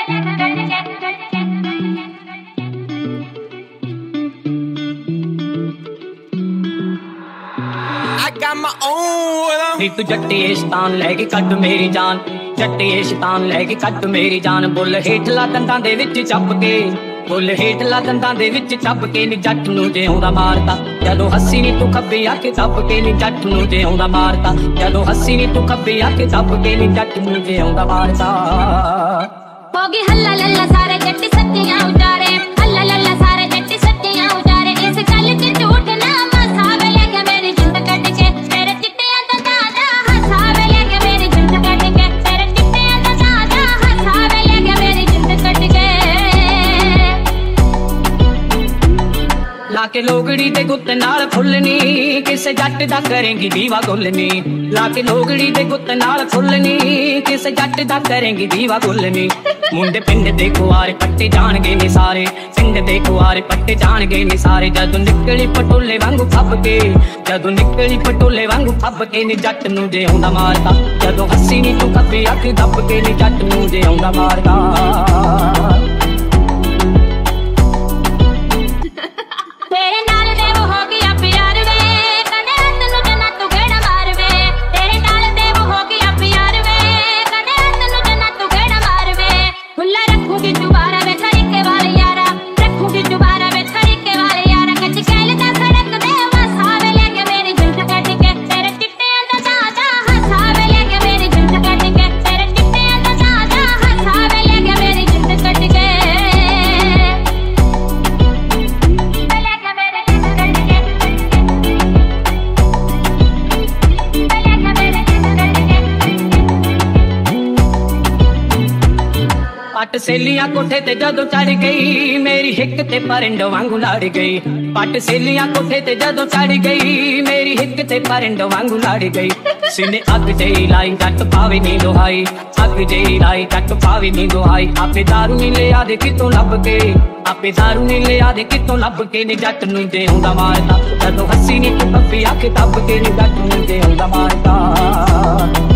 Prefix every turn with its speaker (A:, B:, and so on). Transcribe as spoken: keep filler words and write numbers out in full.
A: नी तू जट्टी शैतान लैके कट मेरी जान, जट्टी शैतान लैके कट मेरी जान। बुल हेठला दंदां दे विच चप के, बुल हेठला दंदां दे विच चप के नी जट नूं जे आउंदा मारदा। जदों हस्सी नी तू खब्बे आके दब के नी जट नूं जे आउंदा मारदा। जदों हस्सी नी तू खब्बे आके दब के नी जट नूं जे आउंदा मारदा।
B: होगी हल्ला लल्ला सारे जट्टी सच्चियां उजारे, हल्ला लल्ला सारे जट्टी सच्चियां उजारे। इस गल च झूठ ना मसावे लेके मेरी जिंद कट के, तेरे चिट्टियां दा दादा हसावे लेके मेरी जिंद कट के, तेरे चिट्टियां दा दादा हसावे लेके मेरी जिंद कट के।
A: लाके लोगड़ी दे गुत्त नाल फुल्लनी, किसे जट दा करेंगी दीवा गुल्लनी। लाके लोगड़ी दे गुत्त नाल फुल्लनी, किसे जट दा करेंगी दीवा गुल्लनी। मुंडे पिंड दे कुआरे पट्टे जाणगे नी सारे, पिंड दे कुआरे पट्टे जाणगे नी सारे। जदों निकली पटोले वांगू फब के, जदों निकली पटोले वांगू फब के नी जट नूं जे आउंदा मारदा। जदों हस्सी नी तू खब्बे आके दब के नी जट नूं जे आउंदा मारदा।
B: तेरे नाल देव हो गया प्यार वे, कदे तन्नू जना तू गेड़ा मार वे। तेरे नाल देव हो गया प्यार वे, कदे तन्नू जना तू गेड़ा मार वे। खुला रखूंगी जुबारा वे खरीके वाले यारा, रखूंगी जुबारा वे खरीके वाले यारा। कच कैल दा सड़क दे मसावे लेके मेरी जिंद कट के, तेरे चिट्टियां दा दादा हसावे लेके मेरी जिंद कट के, तेरे चिट्टियां दा दादा हसावे लेके मेरी जिंद कट के।
A: पट सेलियां कोठे ते जदों चढ़ गई, मेरी हिक ते परिंडो वांगू लड़ गई। पट सेलियां कोठे ते जदों चढ़ गई, मेरी हिक ते परिंडो वांगू लड़ गई। सीने अग जेही लाई जट पावे नी दुहाई, अग जेही लाई जट पावे नी दुहाई। आपे दारू नी ले आदे कितों लब के, आपे दारू नी ले आदे कितों लब के नी जट नूं जे आउंदा मारदा। जदों हस्सी नी तू खब्बे आके दब के नी जट नूं जे आउंदा मारदा।